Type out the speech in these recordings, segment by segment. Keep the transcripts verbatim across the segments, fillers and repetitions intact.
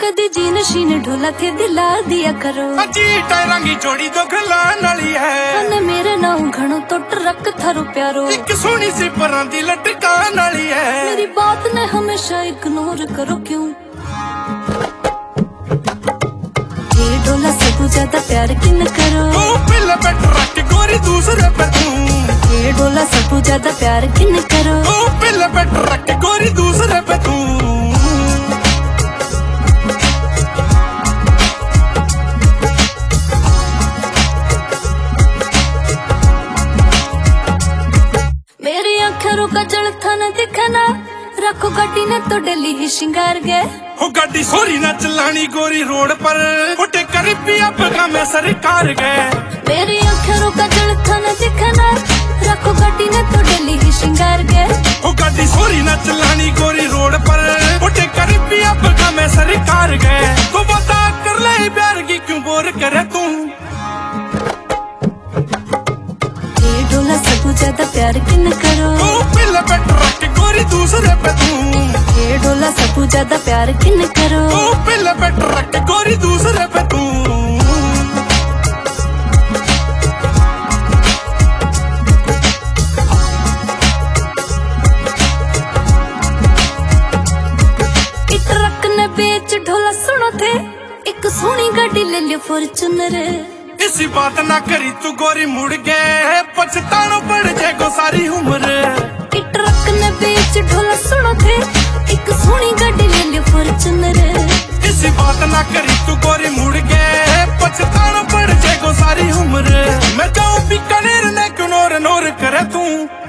कदी जीन शीन ढोला थे दिला दिया करो अजी टायरांगी जोड़ी दो खलान वाली है कने मेरे नाउ घणो तो ट्रक थारो प्यारो एक सोनी सी परां दी लटकान वाली है मेरी बात ने हमेशा इग्नोर करो क्यों ये ढोला सबू ज्यादा प्यार किन करो तू पहले पे ट्रक गोरी दूसरे पे तू ये ढोला सबू ज्यादा प्यार किन करो तू पहले पे ट्रक गोरी दूसरे पे तू मेरी आंखों का जलथा न दिखना रखो गाड़ी ने तो डली ही श्रृंगार गए हो गाड़ी सोरी ना चलानी गोरी रोड पर उठे करीबिया पगा में सरकार गए मेरी आंखों का जलथा न दिखना रखो गाड़ी ने तो डली ही श्रृंगार गए हो गाड़ी सोरी ना चलानी गोरी रोड पर उठे करीबिया पगा में सरकार गए तो बता कर ले प्यार की क्यों बोर करे तू ये ढोला सबू ज्यादा प्यार किन करो तू पहले पे ट्रक गोरी दूसरे पे तू ये ढोला सबू ज्यादा प्यार किन करो तू पहले पे ट्रक गोरी दूसरे पे तू ट्रक ने बेच ढोला सुनो थे एक सोनी गाड़ी ले लियो फॉर्च्यूनर इसी बात ना करी तू गोरी मुड़ गए पछतानो पड़ जाएगो सारी उम्र ट्रक ने बेच ढोला सुनो थे एक सोनी गाड़ी ले लियो फॉर्च्यूनर इसी बात ना करी तू गोरी मुड़ गए पछतानो पड़ जाएगो सारी उम्र मैं जाऊं बीकानेर ने क्यों नोर नोर करे तू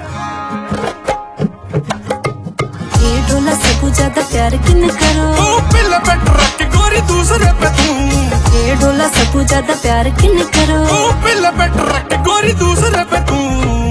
ये ढोला सबू ज्यादा प्यार किन करो तू पहले पे ट्रक गोरी दूसरे पे तू ये ढोला सबू ज्यादा प्यार किन करो तू पहले पे ट्रक गोरी दूसरे पे तू